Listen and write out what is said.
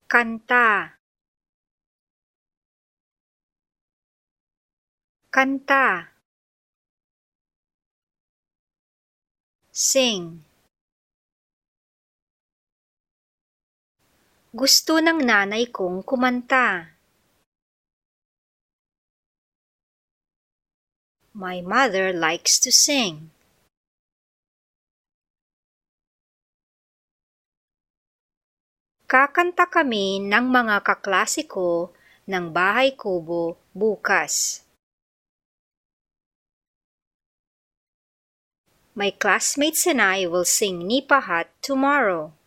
Kanta. Kanta. Sing. Gusto ng nanay kong kumanta. My mother likes to sing. Kakanta kami ng mga kaklase ko ng Bahay Kubo bukas. My classmates and I will sing Nipahat tomorrow.